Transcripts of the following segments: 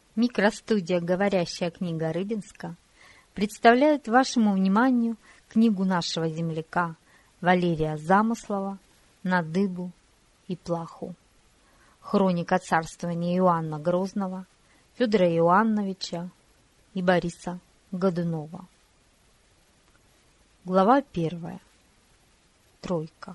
Микростудия «Говорящая книга Рыбинска» представляет вашему вниманию книгу нашего земляка Валерия Замыслова «На дыбу и плаху». Хроника царствования Иоанна Грозного, Федора Иоанновича и Бориса Годунова. Глава 1. Тройка.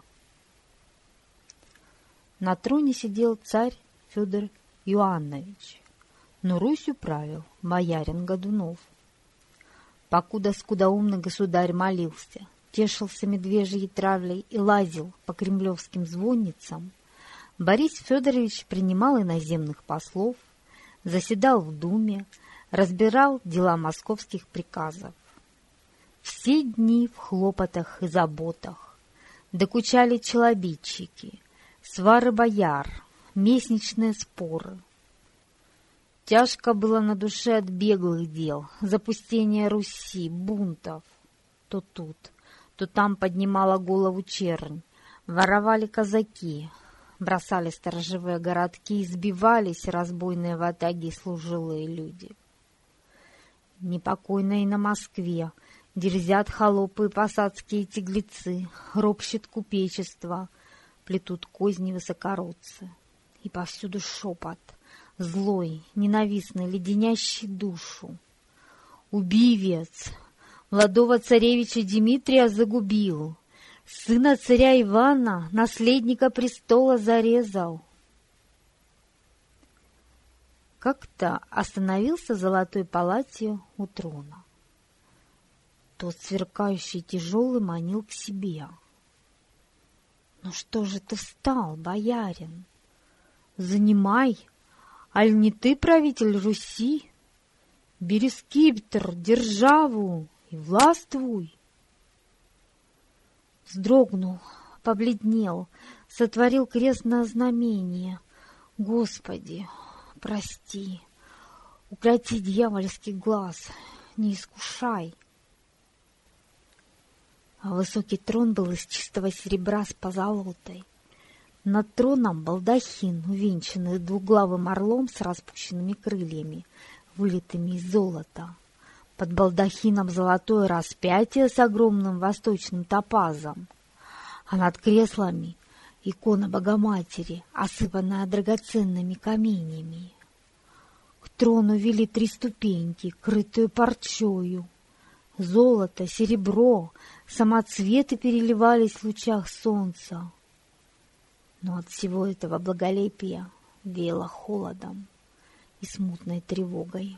На троне сидел царь Федор Иоаннович, но Русью правил боярин Годунов. Покуда скудоумный государь молился, тешился медвежьей травлей и лазил по кремлевским звонницам, Борис Федорович принимал иноземных послов, заседал в Думе, разбирал дела московских приказов. Все дни в хлопотах и заботах. Докучали челобитчики, свары бояр, местничные споры. Тяжко было на душе от беглых дел, запустения Руси, бунтов. То тут, то там поднимала голову чернь, воровали казаки, бросали сторожевые городки, избивались разбойные ватаги служилые люди. Непокойно и на Москве, дерзят холопы и посадские тяглецы, ропщет купечество, плетут козни высокородцы. И повсюду шепот, злой, ненавистный, леденящий душу. Убивец молодого царевича Дмитрия загубил, сына царя Ивана, наследника престола, зарезал. Как-то остановился золотой палатью у трона. Тот, сверкающий тяжелый, манил к себе. «Ну что же ты встал, боярин? Занимай, аль не ты правитель Руси? Бери скипетр, державу и властвуй!» Вздрогнул, побледнел, сотворил крестное знамение. «Господи, прости, укроти дьявольский глаз, не искушай!» А высокий трон был из чистого серебра с позолотой. Над троном балдахин, увенчанный двуглавым орлом с распущенными крыльями, вылитыми из золота. Под балдахином золотое распятие с огромным восточным топазом, а над креслами икона Богоматери, осыпанная драгоценными каменями. К трону вели 3 ступеньки, крытую парчою. Золото, серебро, самоцветы переливались в лучах солнца. Но от всего этого благолепия веяло холодом и смутной тревогой.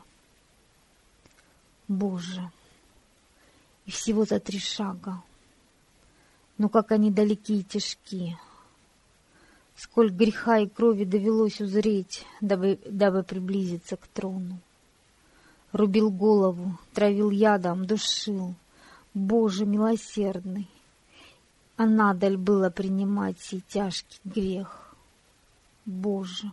Боже, и всего-то 3 шага, но как они далеки и тяжки! Сколь греха и крови довелось узреть, дабы приблизиться к трону. Рубил голову, травил ядом, душил. Боже милосердный! А надаль было принимать сей тяжкий грех. Боже!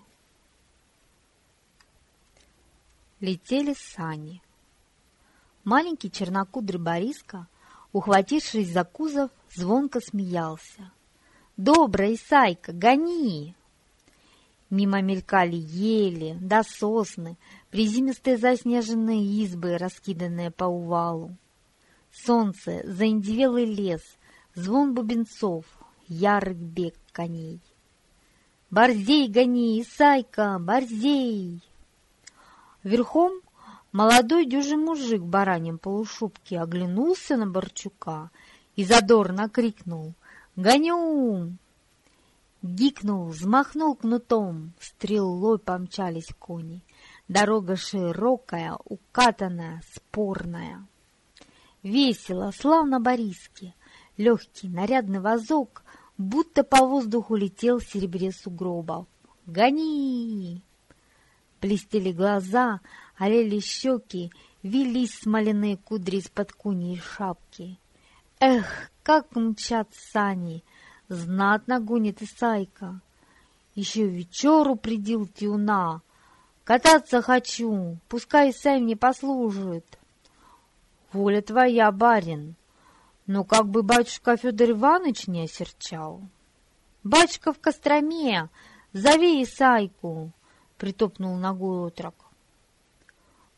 Летели сани. Маленький чернокудрый Бориска, ухватившись за кузов, звонко смеялся. «Добрая Исайка, гони!» Мимо мелькали ели, да сосны, приземистые заснеженные избы, раскиданные по увалу. Солнце, заиндевелый лес, звон бубенцов, ярый бег коней. «Борзей гони, Исайка, борзей!» Верхом молодой дюжий мужик в бараньем полушубке оглянулся на Борчука и задорно крикнул: «Гоню!» Гикнул, взмахнул кнутом, стрелой помчались кони. Дорога широкая, укатанная, спорная. Весело, славно Бориске, легкий нарядный вазок будто по воздуху летел в серебре сугробов. «Гони!» Блестели глаза, олели щеки, вились смоляные кудри из-под куньей шапки. Эх, как мчат сани! Знатно гонит Исайка. Еще вечеру придил тюна. Кататься хочу, пускай Исай мне послужит. Воля твоя, барин, но как бы батюшка Федор Иванович не осерчал. Батюшка в Костроме, зови Исайку, притопнул ногой отрок.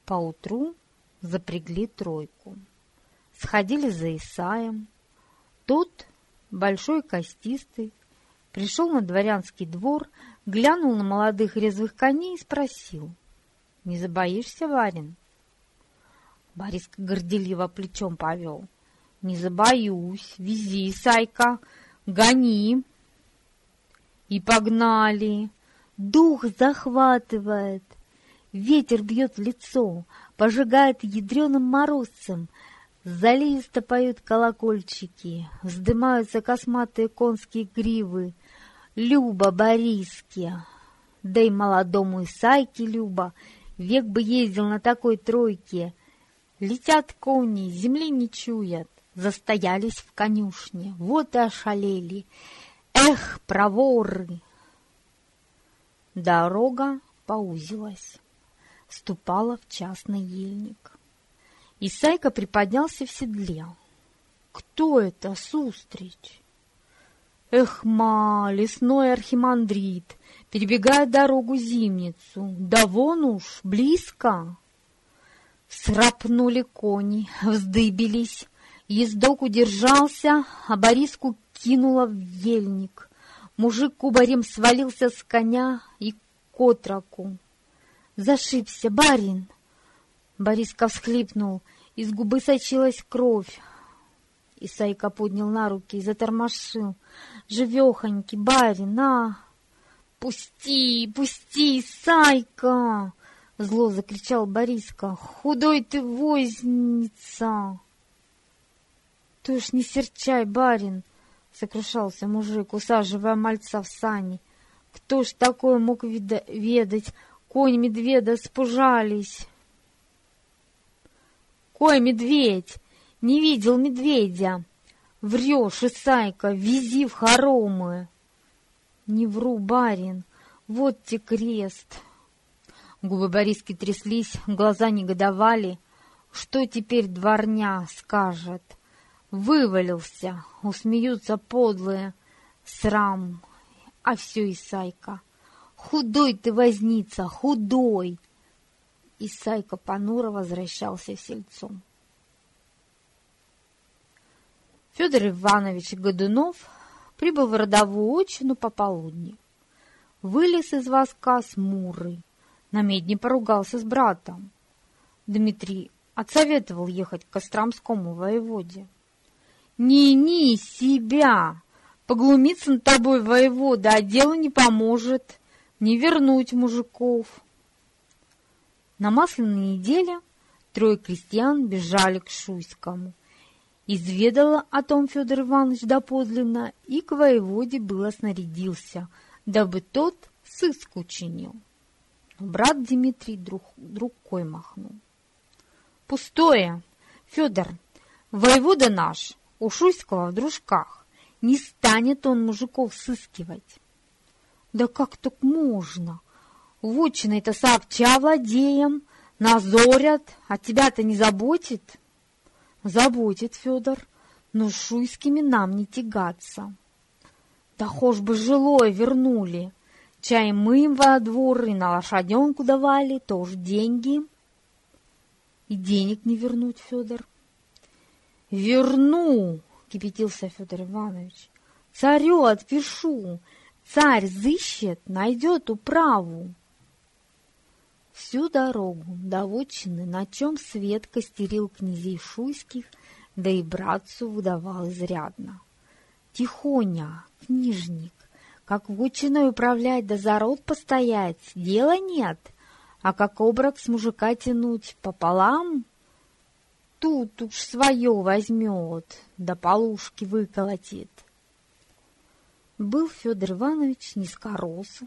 Поутру запрягли тройку. Сходили за Исаем. Тот, большой костистый, пришел на дворянский двор, глянул на молодых резвых коней и спросил: «Не забоишься, барин?» Бориска горделиво плечом повел: «Не забоюсь, вези, Исайка, гони!» И погнали. Дух захватывает. Ветер бьет в лицо, пожигает ядреным морозцем. Заливисто поют колокольчики, вздымаются косматые конские гривы. Люба Бориске, да и молодому Исайке Люба, век бы ездил на такой тройке. Летят кони, земли не чуят, застоялись в конюшне, вот и ошалели. Эх, проворы! Дорога поузилась, вступала в частный ельник. Исайка приподнялся в седле. Кто это, Сустрич? Эхма, лесной архимандрит, перебегает дорогу Зимницу. Да вон уж, близко. Срапнули кони, вздыбились. Ездок удержался, а Бориску кинуло в ельник. Мужик кубарем свалился с коня и к отроку. Зашибся, барин! Бориска всхлипнул, из губы сочилась кровь. Исайка поднял на руки и затормошил. «Живехонький, барин, а!» «Пусти, пусти, Исайка!» — зло закричал Бориска. «Худой ты возница!» «Ты уж не серчай, барин!» — сокрушался мужик, усаживая мальца в сани. «Кто ж такое мог ведать? Конь медведа спужались!» «Кой медведь? Не видел медведя!» «Врешь, Исайка, вези в хоромы!» «Не вру, барин, вот те крест!» Губы Бориски тряслись, глаза негодовали. Что теперь дворня скажет? Вывалился, усмеются подлые. Срам, а все Исайка. «Худой ты, возница, худой!» Исайка понуро возвращался в сельцо. Федор Иванович Годунов прибыл в родовую отчину пополудни. Вылез из воска смурый, на медне поругался с братом. Дмитрий отсоветовал ехать к костромскому воеводе. «Не себя! Поглумиться над тобой, воевода, а делу не поможет, не вернуть мужиков». На Масляной неделе трое крестьян бежали к Шуйскому. Изведала о том Федор Иванович доподлинно и к воеводе было снарядился, дабы тот сыск учинил. Брат Дмитрий рукой махнул. «Пустое, Федор, воевода наш у Шуйского в дружках, не станет он мужиков сыскивать». «Да как так можно? Вотчиной-то сообща владеем, назорят, а тебя-то не заботит?» «Заботит, Федор, но с Шуйскими нам не тягаться». «Да хошь бы жилое вернули, чай мы им во двор и на лошаденку давали, тоже деньги». «И денег не вернуть, Федор». «Верну!» — кипятился Федор Иванович. «Царю отпишу, царь зыщет, найдет управу». Всю дорогу до вотчины, на чем свет костерил князей Шуйских, да и братцу выдавал изрядно. «Тихоня, книжник, как вотчиной управлять да за род постоять, дела нет, а как оброк с мужика тянуть пополам, тут уж свое возьмет, да полушки выколотит». Был Федор Иванович низкоросл,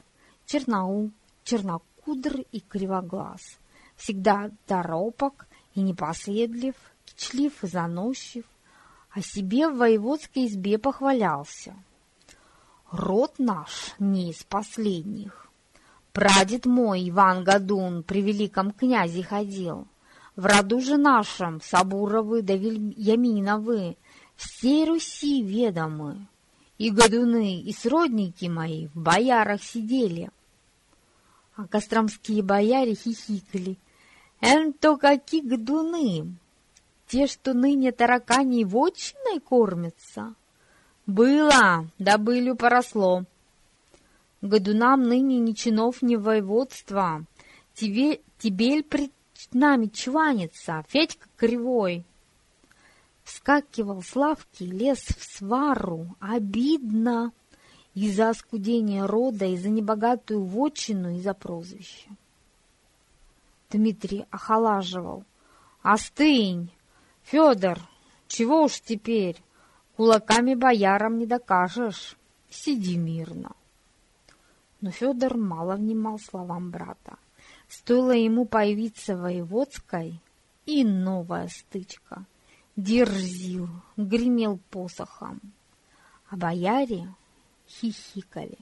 чернокудр и кривоглаз, всегда торопок и непоседлив, кичлив и заносчив, о себе в воеводской избе похвалялся. «Род наш не из последних. Прадед мой, Иван Годун, при великом князе ходил. В роду же нашем Сабуровы да Вильяминовы всей Руси ведомы. И Годуны, и сродники мои в боярах сидели». А костромские бояре хихикали. «Энто какие гдуны! Те, что ныне тараканей вотчиной кормятся?» «Было, да былью поросло. Годунам ныне ни чинов, ни воеводства. Тебель пред нами чванится, Федька кривой». Вскакивал с лавки, лез в свару, обидно, из-за оскудения рода, из-за небогатую вотчину, из-за прозвища. Дмитрий охолаживал. «Остынь, Федор, чего уж теперь, кулаками боярам не докажешь, сиди мирно». Но Федор мало внимал словам брата. Стоило ему появиться в Воеводской, и новая стычка. Дерзил, гремел посохом, а бояре хихикали.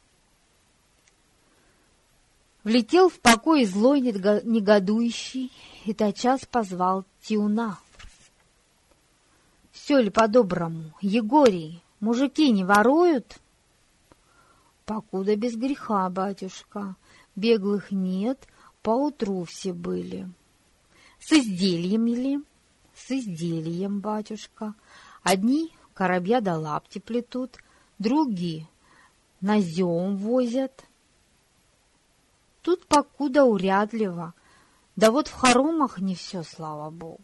Влетел в покой злой негодующий и тотчас позвал Тиуна. «Все ли по-доброму, Егорий, мужики не воруют?» «Покуда без греха, батюшка, беглых нет, поутру все были». «С изделием ли?» «С изделием, батюшка. Одни коробья да лапти плетут, другие назем возят». «Тут покуда урядливо, да вот в хоромах не все, слава богу».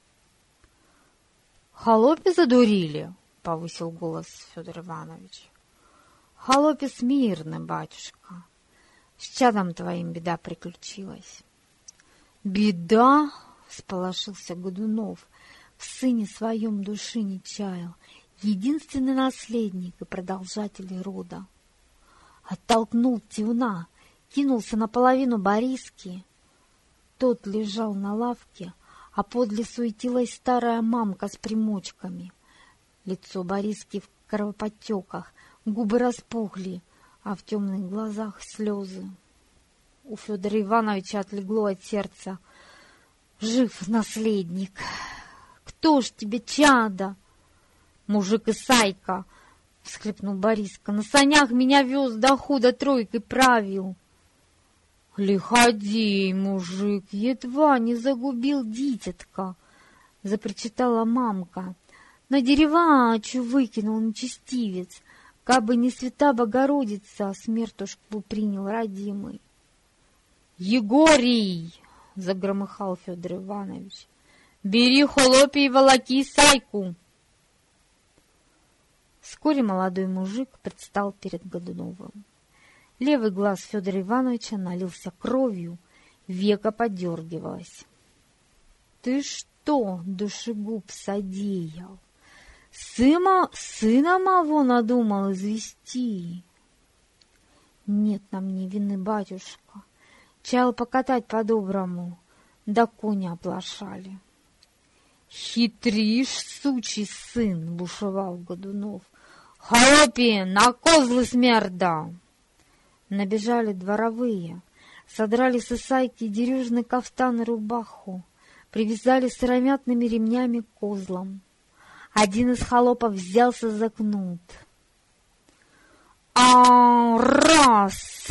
«Холопи задурили?» — повысил голос Федор Иванович. «Холопи смирны, батюшка. С чадом твоим беда приключилась». «Беда?» — всполошился Годунов. В сыне своем души не чаял, единственный наследник и продолжатель рода. Оттолкнул Тиуна, кинулся наполовину Бориски. Тот лежал на лавке, а подле суетилась старая мамка с примочками. Лицо Бориски в кровоподтеках, губы распухли, а в темных глазах слезы. У Федора Ивановича отлегло от сердца. «Жив наследник! Кто ж тебе чадо?» «Мужик и сайка!» — всхлипнул Бориска. «На санях меня вез, да худо тройкой правил». «Лиходей, мужик, едва не загубил дитятка!» — запричитала мамка. «На деревачу выкинул нечестивец, кабы не свята Богородица, смертушку принял родимый». «Егорий!» — загромыхал Федор Иванович. «Бери холопи и волоки сайку!» Вскоре молодой мужик предстал перед Годуновым. Левый глаз Федора Ивановича налился кровью, веко подергивалось. «Ты что, душегуб, содеял? Сына моего надумал извести?» «Нет на мне вины, батюшка. Чаял покатать по-доброму, да кони оплошали». «Хитришь, сучий сын!» — бушевал Годунов. «Холопи, на козлы смерда!» Набежали дворовые, содрали с Исайки дерюжный кафтан и рубаху, привязали сыромятными ремнями к козлам. Один из холопов взялся за кнут. Раз!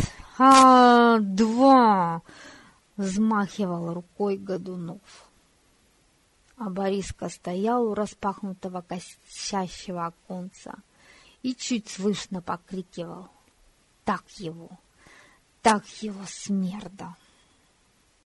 Два!» — взмахивал рукой Годунов. А Бориска стоял у распахнутого косящего оконца и чуть слышно покрикивал: так его, смерда!»